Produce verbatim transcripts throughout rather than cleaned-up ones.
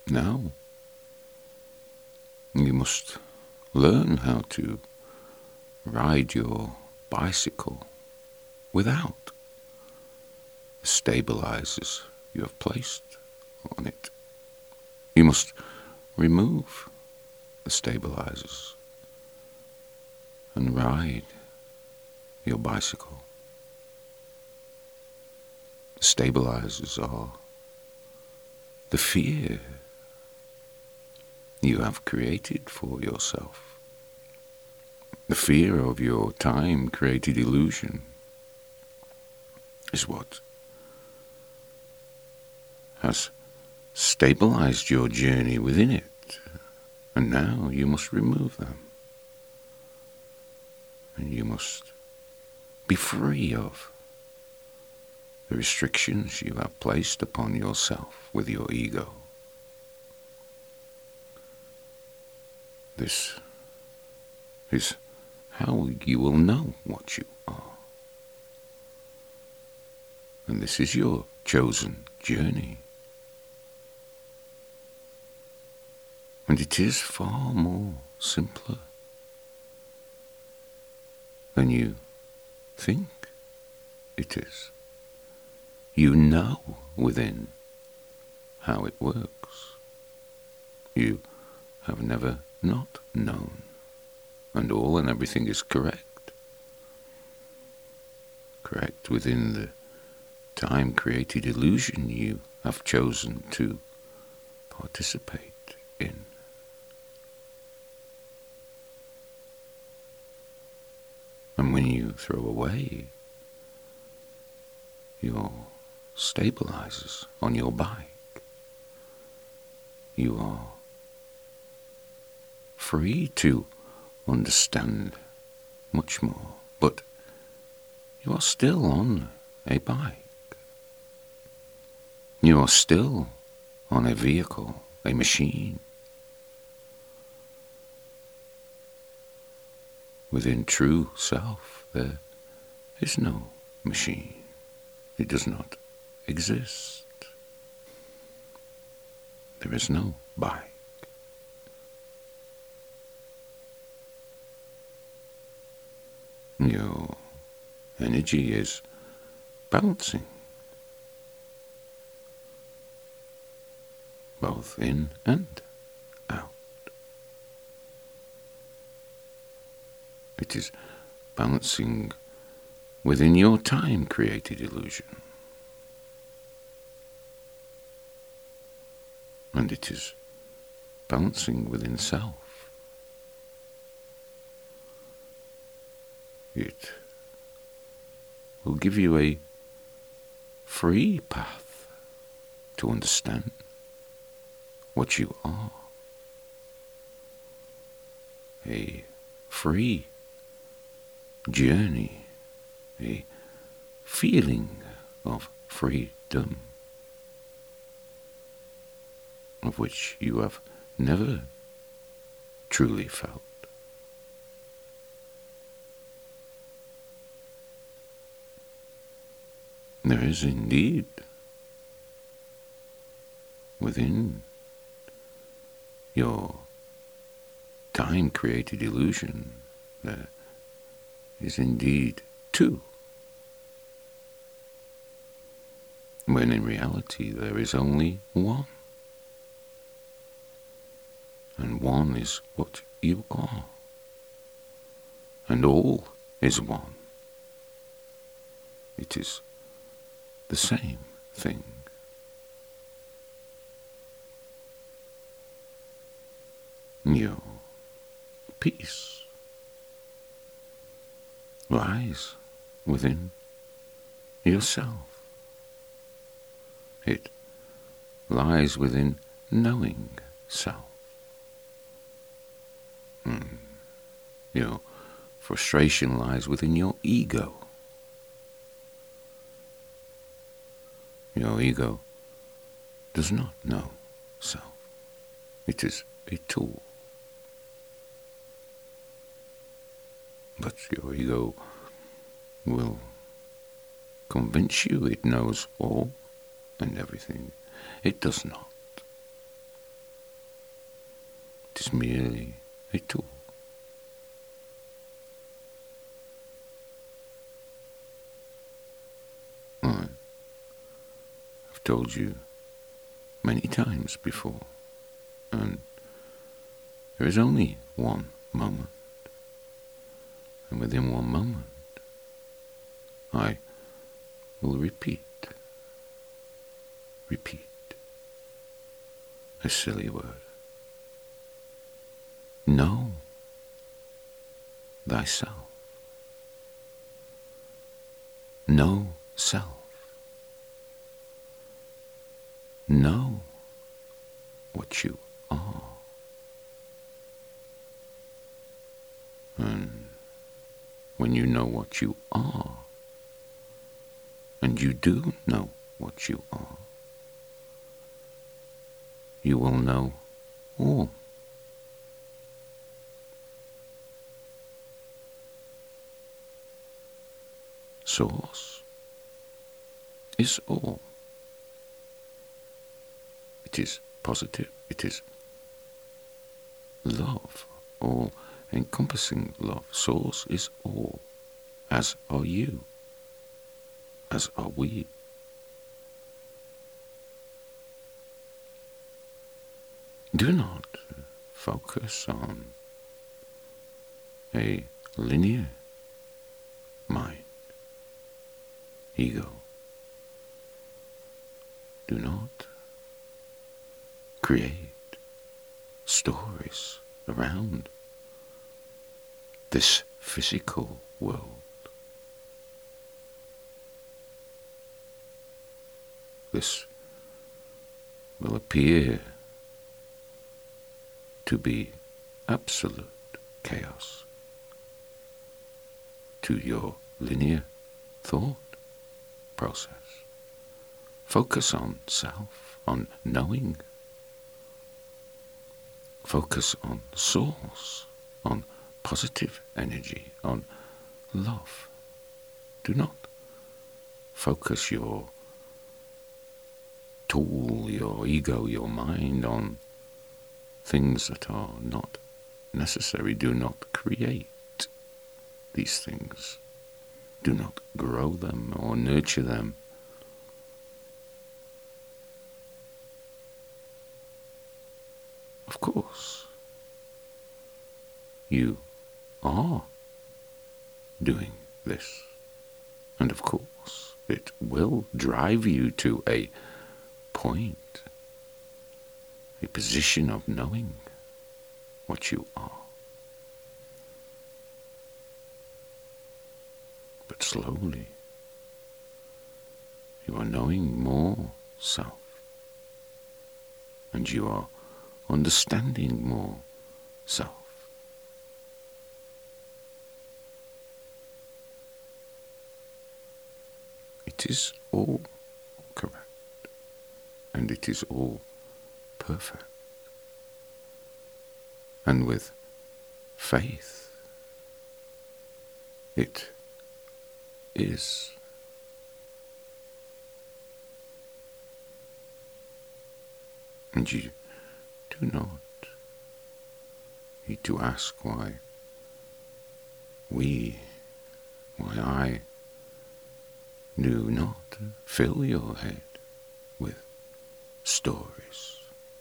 Now, you must learn how to ride your bicycle without the stabilizers you have placed on it. You must remove the stabilizers and ride your bicycle. The stabilizers are the fear you have created for yourself. The fear of your time-created illusion is what has stabilized your journey within it, and now you must remove them. And you must be free of the restrictions you have placed upon yourself with your ego. This is how you will know what you are. And this is your chosen journey. And it is far more simpler than you think it is. You know within how it works. You have never not known, and all and everything is correct. Correct within the time-created illusion you have chosen to participate in. And when you throw away your stabilizers on your bike, you are free to understand much more, but you are still on a bike. You are still on a vehicle, a machine. Within true self, there is no machine. It does not exist. There is no bike. Your energy is bouncing, both in and out. It is bouncing within your time-created illusion. And it is bouncing within self. It will give you a free path to understand what you are. A free journey, a feeling of freedom, of which you have never truly felt. There is indeed within your time-created illusion, there is indeed two, when in reality there is only one. And one is what you are, and all is one. It is the same thing. Your peace lies within yourself. It lies within knowing self. Mm. Your frustration lies within your ego. Your ego does not know self. It is a tool. But your ego will convince you it knows all and everything. It does not. It is merely a tool. I have told you many times before, and there is only one moment, and within one moment I will repeat, repeat a silly word. Know thyself. Know self. Know what you are. And when you know what you are, and you do know what you are, you will know all. Source is all. It is positive, it is love, all encompassing love. Source is all, as are you, as are we. Do not focus on a linear mind, ego. Do not create stories around this physical world. This will appear to be absolute chaos to your linear thought process. Focus on self, on knowing. Focus on source, on positive energy, on love. Do not focus your tool, your ego, your mind on things that are not necessary. Do not create these things. Do not grow them or nurture them. Of course, you are doing this, and of course it will drive you to a point, a position of knowing what you are. But slowly, you are knowing more self, and you are understanding more self. It is all correct, and it is all perfect. And with faith, it is. And you do not need to ask why we, why I do not fill your head with stories,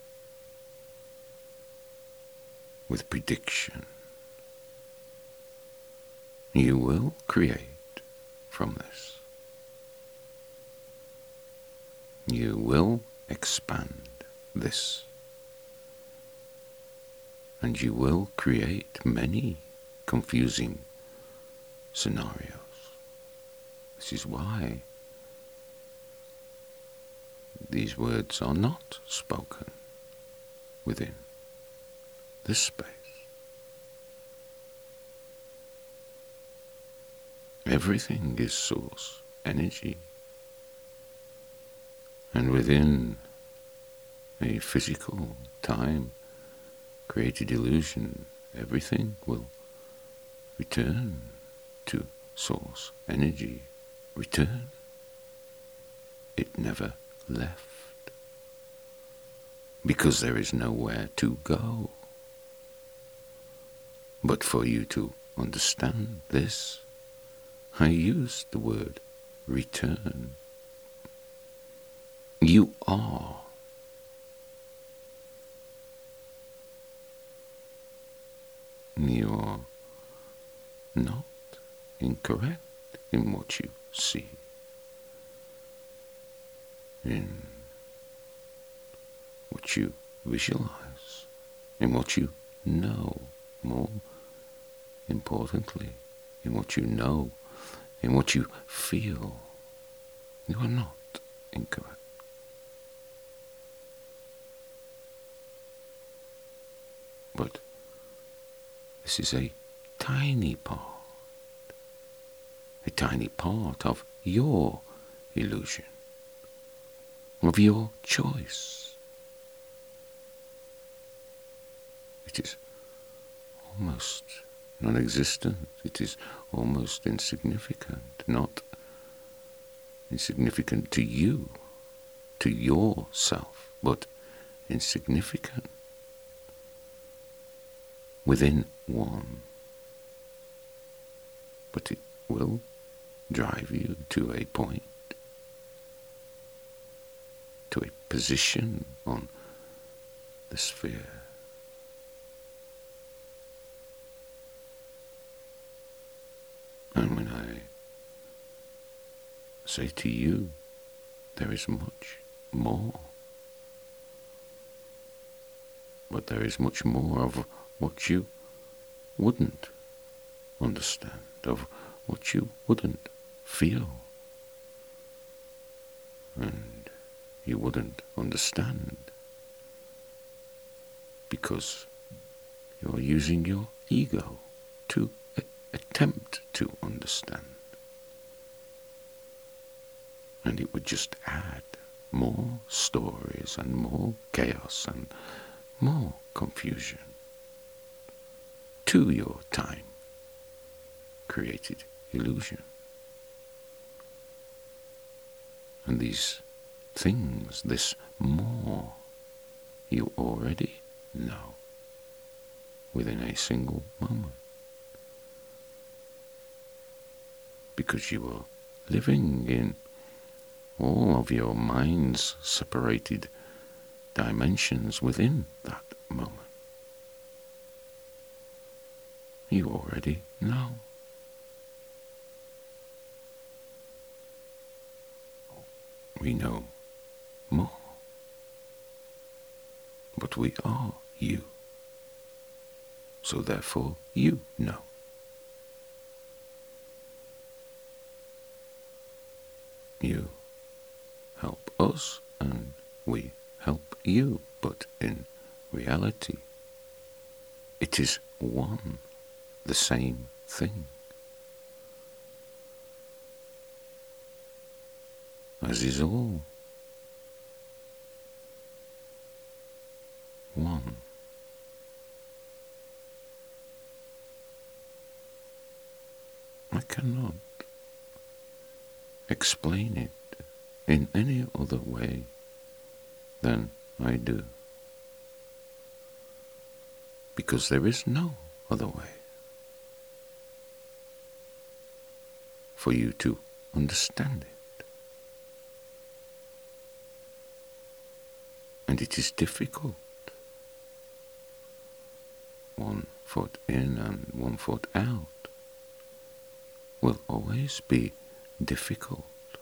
with prediction. You will create from this. You will expand this. And you will create many confusing scenarios. This is why these words are not spoken within this space. Everything is source energy, and within a physical time created illusion, everything will return to source energy. Return. It never left, because there is nowhere to go. But for you to understand this, I use the word return. You are. You are not incorrect in what you see, in what you visualize, in what you know, more importantly, in what you know, in what you feel. You are not incorrect. But this is a tiny part, a tiny part of your illusion, of your choice. It is almost non-existent. It is almost insignificant, not insignificant to you, to yourself, but insignificant within one. But it will drive you to a point, to a position on the sphere. And when I say to you, there is much more, but there is much more of what you wouldn't understand, of what you wouldn't feel, and you wouldn't understand, because you're using your ego to a- attempt to understand. And it would just add more stories and more chaos and more confusion to your time-created illusion. And these things, this more, you already know within a single moment. Because you are living in all of your mind's separated dimensions within that moment. You already know. We know more, but we are you. So therefore you know. You help us and we help you, but in reality it is one, the same thing. As is all one. I cannot explain it in any other way than I do, because there is no other way for you to understand it. And it is difficult. One foot in and one foot out will always be difficult.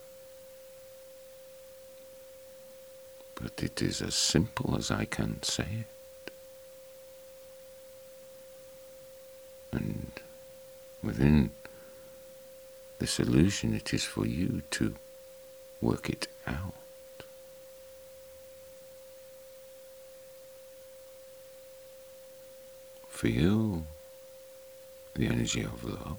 But it is as simple as I can say it. And within this illusion, it is for you to work it out. Feel the energy of love.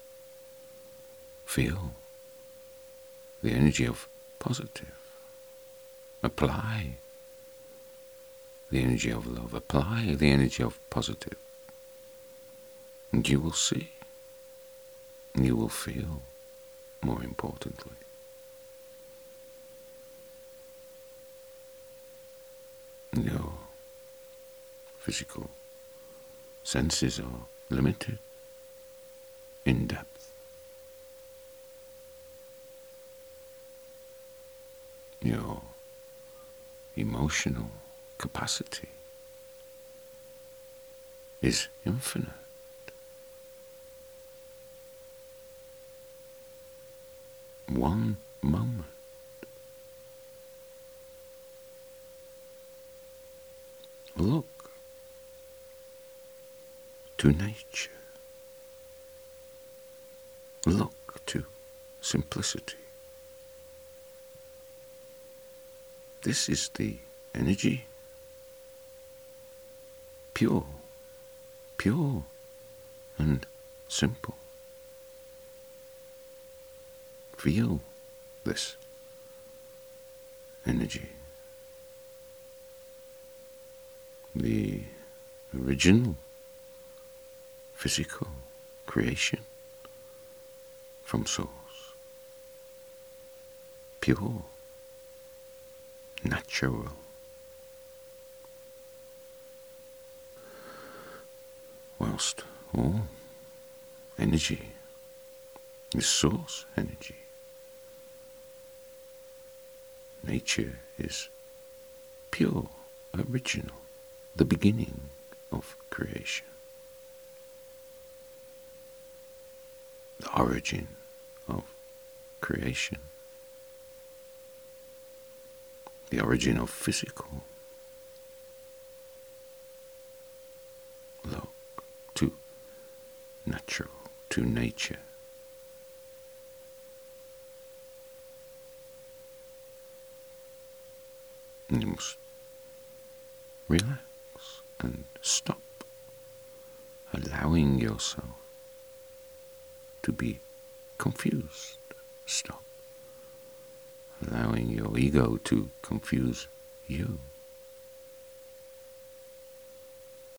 Feel the energy of positive. Apply the energy of love. Apply the energy of positive. And you will see. You will feel, more importantly. Your physical senses are limited in depth. Your emotional capacity is infinite. One moment, look to nature, look to simplicity. This is the energy, pure, pure and simple. Feel this energy. The original physical creation from source. Pure, natural. Whilst all energy is source energy, nature is pure, original, the beginning of creation, the origin of creation, the origin of physical. Look to natural, to nature. And you must relax and stop allowing yourself to be confused. Stop allowing your ego to confuse you.